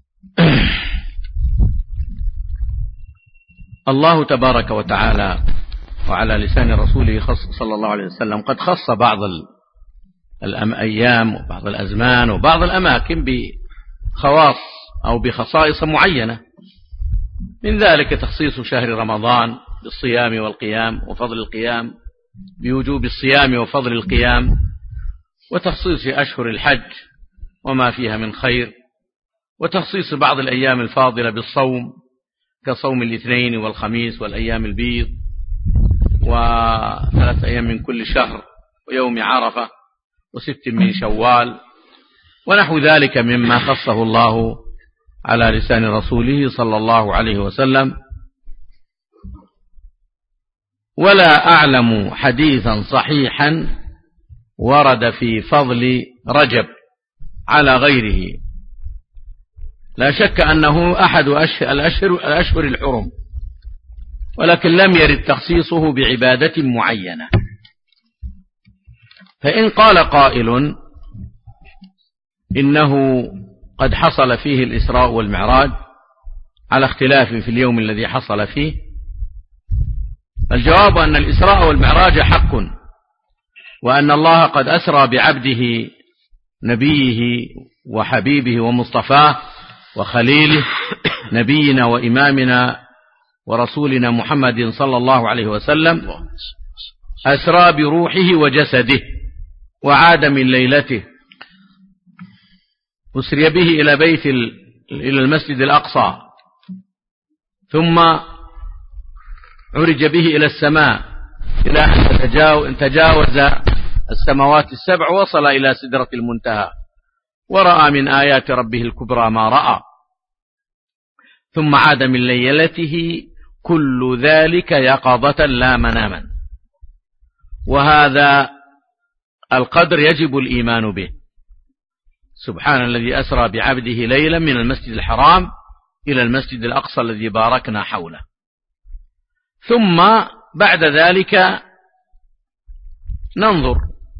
الله تبارك وتعالى وعلى لسان رسوله صلى الله عليه وسلم قد خص بعض الأيام وبعض الأزمان وبعض الأماكن بخواص أو بخصائص معينة، من ذلك تخصيص شهر رمضان بالصيام والقيام وفضل القيام، بوجوب الصيام وفضل القيام، وتخصيص أشهر الحج وما فيها من خير، وتخصيص بعض الأيام الفاضلة بالصوم كصوم الاثنين والخميس والأيام البيض و3 أيام من كل شهر ويوم عرفة و6 من شوال ونحو ذلك مما خصه الله على لسان رسوله صلى الله عليه وسلم. ولا أعلم حديثا صحيحا ورد في فضل رجب على غيره، لا شك أنه أحد الأشهر الحرم، ولكن لم يرد تخصيصه بعبادة معينة. فإن قال قائل إنه قد حصل فيه الإسراء والمعراج على اختلاف في اليوم الذي حصل فيه، الجواب أن الإسراء والمعراج حق، وأن الله قد أسرى بعبده نبيه وحبيبه ومصطفاه وخليله نبينا وإمامنا ورسولنا محمد صلى الله عليه وسلم، أسرى بروحه وجسده وعاد من ليلته، أسري به إلى المسجد الأقصى، ثم عرج به إلى السماء إلى أن تجاوز السماوات السبع وصل إلى سدرة المنتهى، ورأى من آيات ربه الكبرى ما رأى، ثم عاد من ليلته، كل ذلك يقظة لا مناما. وهذا القدر يجب الإيمان به. سبحان الذي أسرى بعبده ليلا من المسجد الحرام إلى المسجد الأقصى الذي باركنا حوله. ثم بعد ذلك ننظر،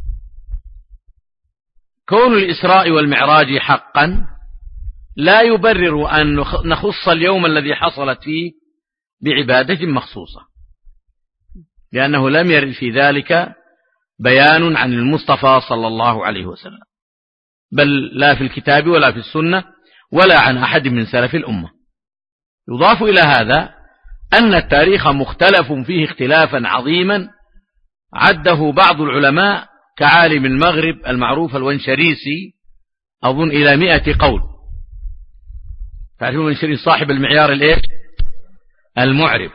كون الإسراء والمعراج حقا لا يبرر أن نخص اليوم الذي حصلت فيه بعبادة مخصوصة، لأنه لم يرد في ذلك بيان عن المصطفى صلى الله عليه وسلم، بل لا في الكتاب ولا في السنة ولا عن أحد من سلف الأمة. يضاف إلى هذا أن التاريخ مختلف فيه اختلافا عظيما عده بعض العلماء كعالم المغرب المعروف الونشريسي أظن إلى 100 قول. تعرفون الونشريسي صاحب المعيار المعرب،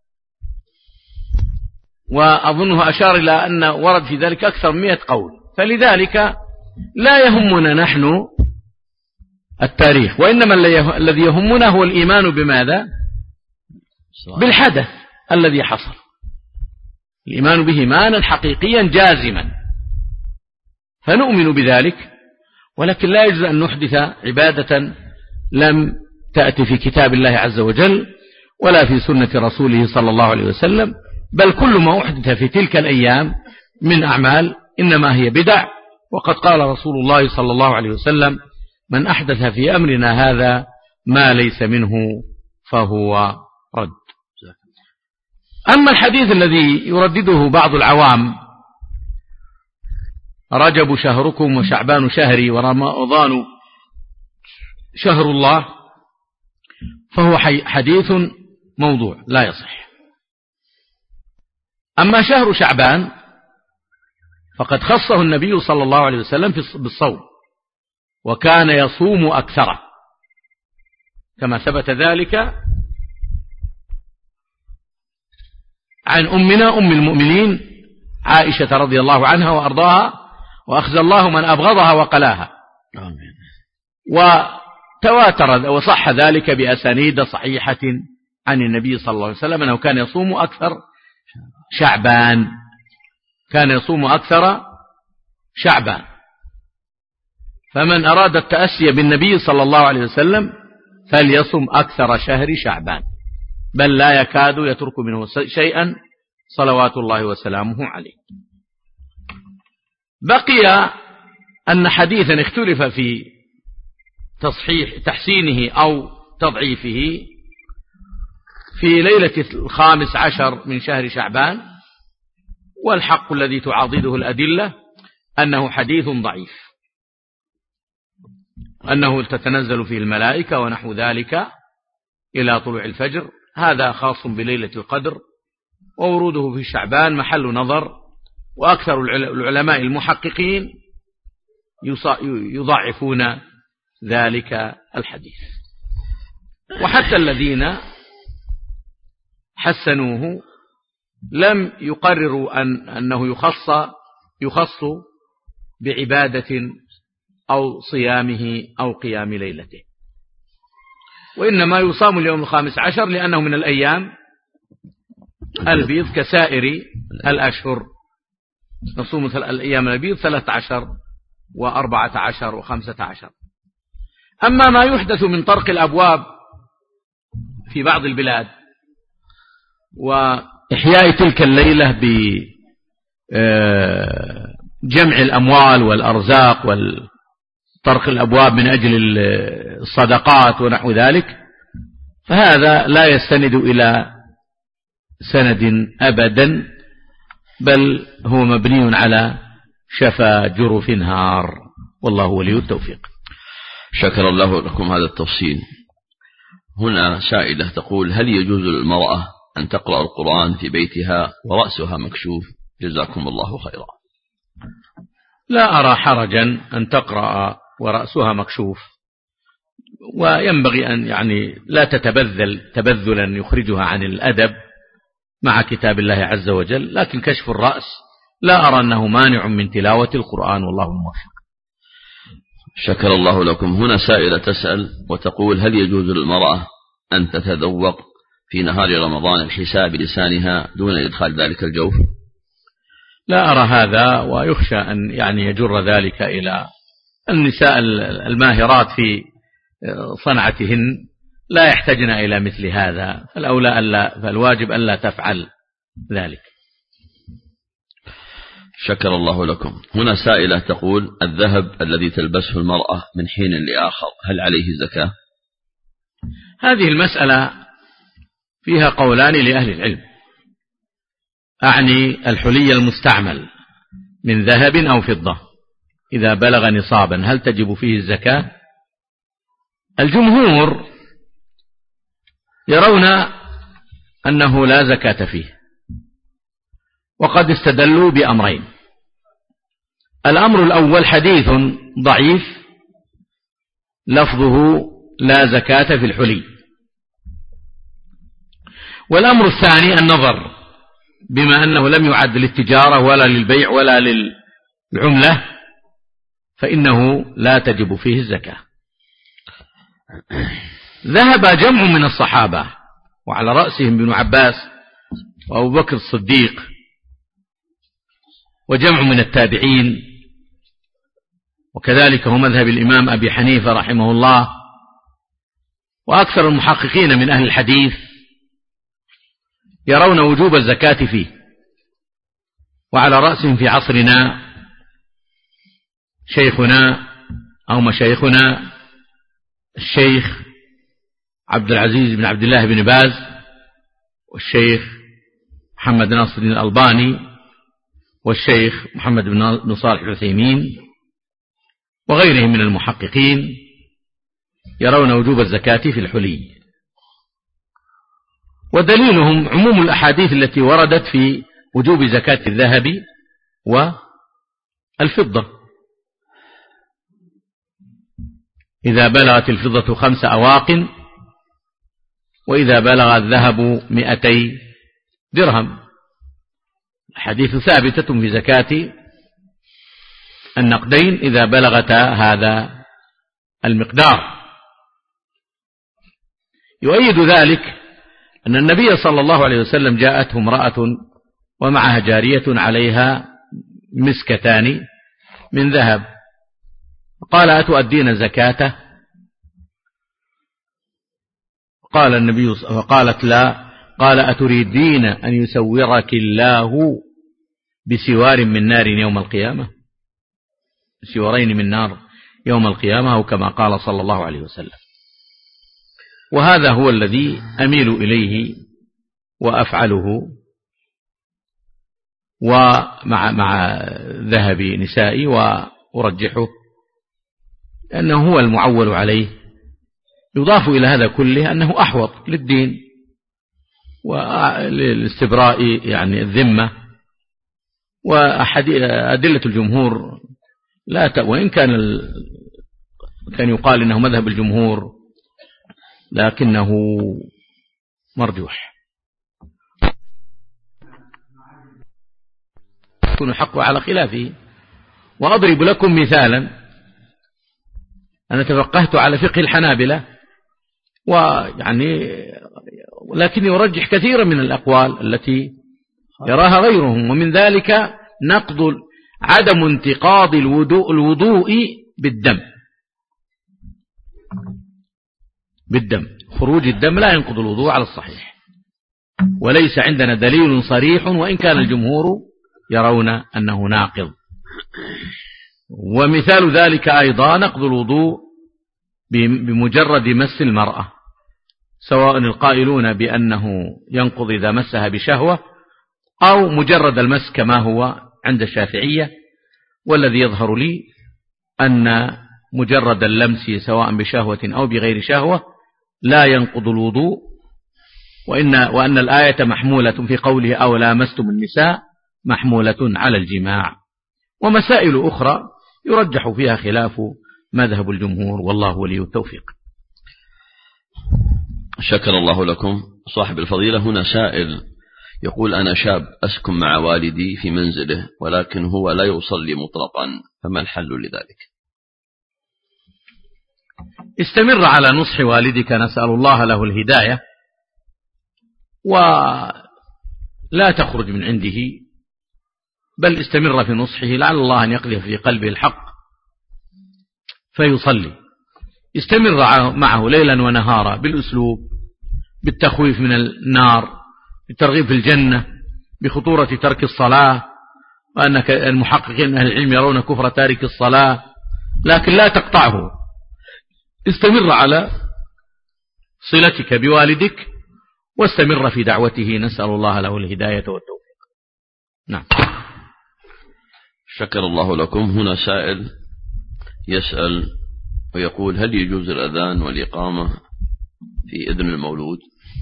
وأظنه أشار إلى أن ورد في ذلك أكثر من 100 قول. فلذلك لا يهمنا نحن التاريخ، وإنما الذي يهمنا هو الإيمان بماذا؟ بالحدث الذي حصل، الإيمان به إيمانا حقيقيا جازما، فنؤمن بذلك. ولكن لا يجوز أن نحدث عبادة لم تأتي في كتاب الله عز وجل ولا في سنة رسوله صلى الله عليه وسلم، بل كل ما أحدث في تلك الأيام من أعمال إنما هي بدع. وقد قال رسول الله صلى الله عليه وسلم: من أحدث في أمرنا هذا ما ليس منه فهو رد. أما الحديث الذي يردده بعض العوام: رجب شهركم وشعبان شهري ورمضان شهر الله، فهو حديث موضوع لا يصح. أما شهر شعبان فقد خصه النبي صلى الله عليه وسلم بالصوم، وكان يصوم أكثره، كما ثبت ذلك عن أمنا أم المؤمنين عائشة رضي الله عنها وأرضاها، وأخزى الله من أبغضها وقلاها. آمين. وتواتر وصح ذلك بأسانيد صحيحة عن النبي صلى الله عليه وسلم أنه كان يصوم أكثر شعبان، كان يصوم أكثر شعبان. فمن أراد التأسي بالنبي صلى الله عليه وسلم فليصم أكثر شهر شعبان، بل لا يكاد يترك منه شيئا صلوات الله وسلامه عليه. بقي أن حديثا اختلف في تحسينه أو تضعيفه في ليلة 15 من شهر شعبان، والحق الذي تعضده الأدلة أنه حديث ضعيف، أنه تتنزل فيه الملائكة ونحو ذلك إلى طلوع الفجر. هذا خاص بليلة القدر، ووروده في شعبان محل نظر، وأكثر العلماء المحققين يضعفون ذلك الحديث. وحتى الذين حسنوه لم يقرروا أنه يخص بعبادة أو صيامه أو قيام ليلته، وإنما يصام اليوم 15 لأنه من الأيام البيض كسائر الأشهر، نصوم الأيام البيض 13 و14 و15. أما ما يحدث من طرق الأبواب في بعض البلاد وإحياء تلك الليلة بجمع الأموال والأرزاق وطرق الأبواب من أجل الصدقات ونحو ذلك، فهذا لا يستند إلى سند أبدا، بل هو مبني على شفا جرف هار، والله ولي التوفيق. شكر الله لكم هذا التفصيل. هنا سائلة تقول: هل يجوز للمرأة أن تقرأ القرآن في بيتها ورأسها مكشوف؟ جزاكم الله خيرا. لا أرى حرجا أن تقرأ ورأسها مكشوف، وينبغي أن لا تتبذل تبذلا يخرجها عن الأدب مع كتاب الله عز وجل، لكن كشف الرأس لا أرى أنه مانع من تلاوة القرآن، والله موفق. شكر الله لكم. هنا سائلة تسأل وتقول: هل يجوز للمرأة أن تتذوق في نهار رمضان الحساء بلسانها دون إدخال ذلك الجوف؟ لا أرى هذا، ويخشى أن يجر ذلك إلى النساء الماهرات في صنعتهن لا يحتاجن إلى مثل هذا، فالواجب ألا تفعل ذلك. شكر الله لكم. هنا سائلة تقول: الذهب الذي تلبسه المرأة من حين لآخر هل عليه زكاة؟ هذه المسألة فيها قولان لأهل العلم، أعني الحلي المستعمل من ذهب أو فضة إذا بلغ نصابا هل تجب فيه الزكاة؟ الجمهور يرون أنه لا زكاة فيه، وقد استدلوا بأمرين. الأمر الأول حديث ضعيف لفظه لا زكاة في الحلي، والأمر الثاني النظر، بما أنه لم يعد للتجارة ولا للبيع ولا للعملة فإنه لا تجب فيه الزكاة. ذهب جمع من الصحابة وعلى رأسهم ابن عباس وأبو بكر الصديق وجمع من التابعين، وكذلك هو مذهب الإمام أبي حنيفة رحمه الله وأكثر المحققين من أهل الحديث، يرون وجوب الزكاة فيه. وعلى رأسهم في عصرنا شيخنا أو مشايخنا الشيخ عبد العزيز بن عبد الله بن باز والشيخ محمد ناصر الألباني والشيخ محمد بن صالح العثيمين وغيرهم من المحققين، يرون وجوب الزكاة في الحلي، ودليلهم عموم الأحاديث التي وردت في وجوب زكاة الذهب والفضة. إذا بلغت الفضة 5 أواق وإذا بلغ الذهب 200 درهم. الحديث ثابتة في زكاة النقدين إذا بلغتا هذا المقدار. يؤيد ذلك أن النبي صلى الله عليه وسلم جاءته امرأة ومعها جارية عليها مسكتان من ذهب، قال: أتؤدين زكاته؟ قال النبي فقالت: لا. قال: أتريدين أن يسورك الله بسوار من نار يوم القيامة؟ سوارين من نار يوم القيامة، أو كما قال صلى الله عليه وسلم. وهذا هو الذي أميل إليه وأفعله، ومع ذهب نسائي وأرجحه أنه هو المعول عليه. يضاف إلى هذا كله أنه أحوط للدين وللاستبراء الذمة، وأدلة الجمهور وإن كان يقال إنه مذهب الجمهور لكنه مرجوح، يكون حقه على خلافه. وأضرب لكم مثالا، أنا تفقهت على فقه الحنابلة لكني أرجح كثيرا من الأقوال التي يراها غيرهم، ومن ذلك عدم انتقاض الوضوء بالدم. خروج الدم لا ينقض الوضوء على الصحيح، وليس عندنا دليل صريح وإن كان الجمهور يرون أنه ناقض. ومثال ذلك أيضا نقض الوضوء بمجرد مس المرأة، سواء القائلون بأنه ينقض إذا مسها بشهوة أو مجرد المس كما هو عند الشافعية. والذي يظهر لي أن مجرد اللمس سواء بشهوة أو بغير شهوة لا ينقض الوضوء، وأن الآية محمولة في قوله أو لامستم النساء محمولة على الجماع. ومسائل أخرى يرجح فيها خلاف مذهب الجمهور، والله ولي التوفيق. شكر الله لكم. صاحب الفضيلة هنا سائل يقول: أنا شاب أسكن مع والدي في منزله ولكن هو لا يصلي مطلقا، فما الحل لذلك؟ استمر على نصح والدك، نسأل الله له الهداية، ولا تخرج من عنده، بل استمر في نصحه، لعل الله أن يقذف في قلبه الحق فيصلي. استمر معه ليلا ونهارا بالأسلوب، بالتخويف من النار، بالترغيب في الجنة، بخطورة ترك الصلاة، وأنك المحققين من أهل العلم يرون كفر تارك الصلاة، لكن لا تقطعه. استمر على صلتك بوالدك واستمر في دعوته، نسأل الله له الهداية والتوفيق. نعم. شكر الله لكم. هنا سائل يسأل ويقول: هل يجوز الأذان والإقامة في أذن المولود؟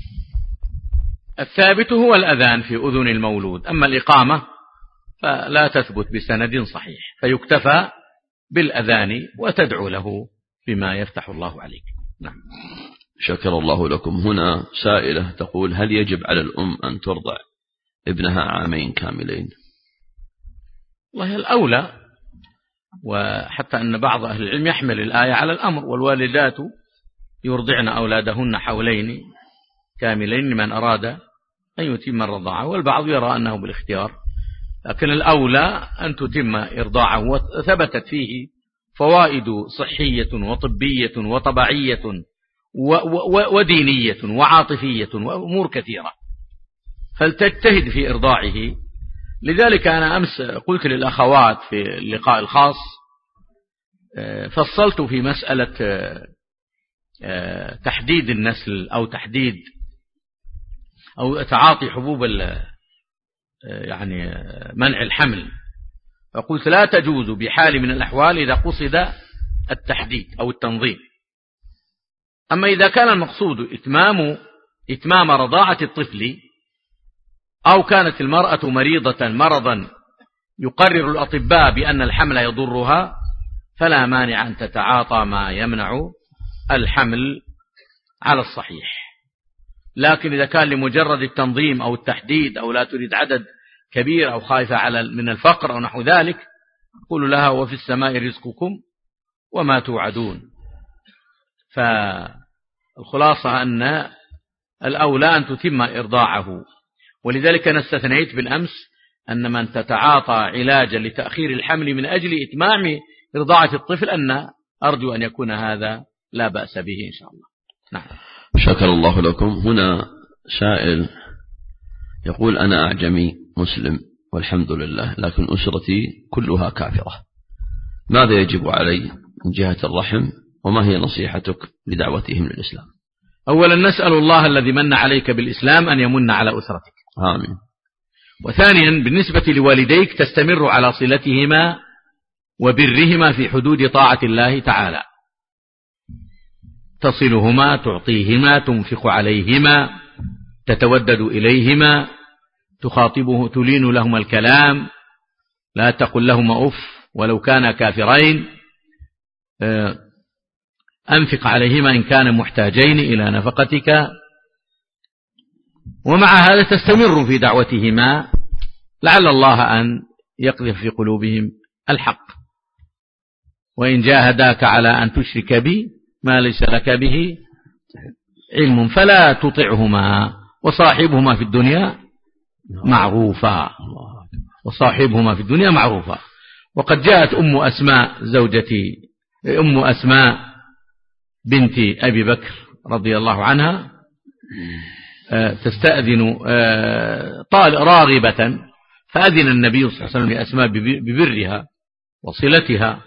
الثابت هو الأذان في أذن المولود، أما الإقامة فلا تثبت بسند صحيح، فيكتفى بالأذان وتدعو له بما يفتح الله عليك. نعم. شكر الله لكم. هنا سائلة تقول: هل يجب على الأم أن ترضع ابنها عامين كاملين؟ والله الأولى، وحتى أن بعض أهل العلم يحمل الآية على الأمر: والوالدات يرضعن أولادهن حولين كاملين لمن أراد أن يتم الرضاعة، والبعض يرى أنه بالاختيار، لكن الأولى أن تتم إرضاعه، وثبتت فيه فوائد صحية وطبية وطبيعية ودينية وعاطفية وأمور كثيرة، فلتجتهد في إرضاعه. لذلك أنا أمس قلت للأخوات في اللقاء الخاص، فصلت في مسألة تحديد النسل أو تحديد أو تعاطي حبوب يعني منع الحمل، فقلت لا تجوز بحال من الأحوال إذا قصد التحديد أو التنظيم. أما إذا كان المقصود إتمام رضاعة الطفل، أو كانت المرأة مريضة مرضا يقرر الأطباء بأن الحمل يضرها، فلا مانع أن تتعاطى ما يمنع الحمل على الصحيح. لكن إذا كان لمجرد التنظيم أو التحديد، أو لا تريد عدد كبير، أو خايفة من الفقر أو نحو ذلك، قل لها: وفي السماء رزقكم وما توعدون. فالخلاصة أن الأولى أن تتم إرضاعه. ولذلك أنا استثنيت بالأمس أن من تتعاطى علاجا لتأخير الحمل من أجل إتمام إرضاعة الطفل، أن أرجو أن يكون هذا لا بأس به إن شاء الله. نعم. شكر الله لكم. هنا سائل يقول: أنا أعجمي مسلم والحمد لله، لكن أسرتي كلها كافرة، ماذا يجب علي من جهة الرحم، وما هي نصيحتك لدعوتهم للإسلام؟ أولا نسأل الله الذي من عليك بالإسلام أن يمن على أسرتك. آمين. وثانيا بالنسبة لوالديك تستمر على صلتهما وبرهما في حدود طاعة الله تعالى، تصلهما، تعطيهما، تنفق عليهما، تتودد إليهما، تخاطبه، تلين لهما الكلام، لا تقل لهما أف ولو كان كافرين أنفق عليهما إن كان محتاجين إلى نفقتك. ومع هذا تستمر في دعوتهما لعل الله أن يقذف في قلوبهم الحق. وإن جاهداك على أن تشرك بي ما ليس لك به علم فلا تطعهما وصاحبهما في الدنيا معروفا. وقد جاءت أم أسماء زوجتي أم أسماء بنت أبي بكر رضي الله عنها تستأذن راغبة، فأذن النبي صلى الله عليه وسلم لأسماء ببرها وصلتها.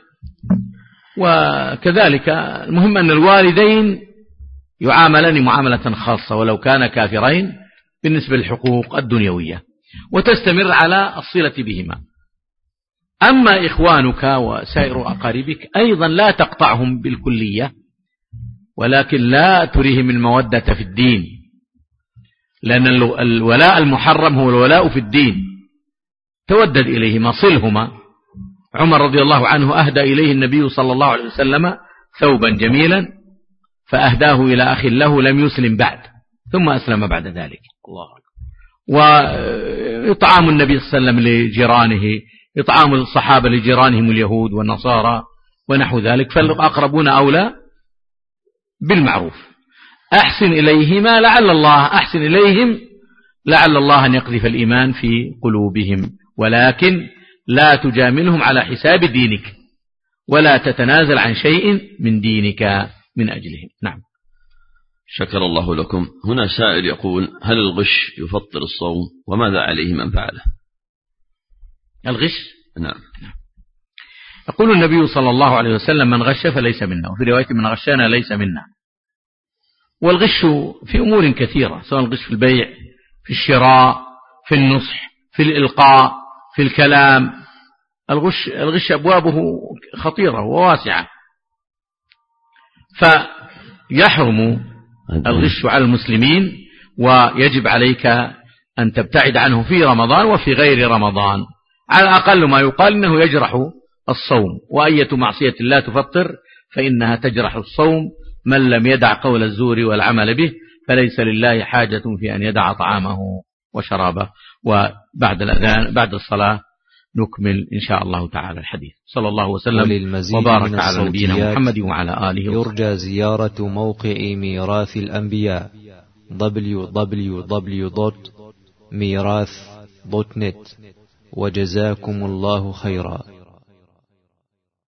وكذلك المهم أن الوالدين يعاملان معاملة خاصة ولو كان كافرين بالنسبة للحقوق الدنيوية، وتستمر على الصلة بهما. أما إخوانك وسائر أقاربك أيضا لا تقطعهم بالكلية، ولكن لا تريهم المودة في الدين، لأن الولاء المحرم هو الولاء في الدين. تودد إليهما، صلهما. عمر رضي الله عنه أهدى إليه النبي صلى الله عليه وسلم ثوبا جميلا فأهداه إلى أخ له لم يسلم بعد، ثم أسلم بعد ذلك. وإطعام النبي صلى الله عليه وسلم لجيرانه، إطعام الصحابة لجيرانهم اليهود والنصارى ونحو ذلك، فالأقربون أولى بالمعروف. أحسن إليهما أحسن إليهم لعل الله أن يقذف الإيمان في قلوبهم، ولكن لا تجاملهم على حساب دينك، ولا تتنازل عن شيء من دينك من أجلهم. نعم. شكر الله لكم. هنا سائل يقول: هل الغش يفطر الصوم؟ وماذا عليه من فعله؟ الغش؟ نعم. يقول النبي صلى الله عليه وسلم: من غش فليس منا، وفي رواية: من غشنا ليس منا. والغش في أمور كثيرة، سواء الغش في البيع، في الشراء، في النصح، في الإلقاء، في الكلام. الغش أبوابه خطيرة وواسعة، فيحرم الغش على المسلمين، ويجب عليك أن تبتعد عنه في رمضان وفي غير رمضان. على أقل ما يقال إنه يجرح الصوم، وأية معصية لا تفطر فإنها تجرح الصوم. من لم يدع قول الزور والعمل به فليس لله حاجة في أن يدع طعامه وشرابه. وبعد الأذان بعد الصلاة نكمل إن شاء الله تعالى الحديث. صلى الله وسلم وبارك على نبينا محمد وعلى آله وصحبه. يرجى زيارة موقع ميراث الأنبياء www.mirath.net. وجزاكم الله خيرا.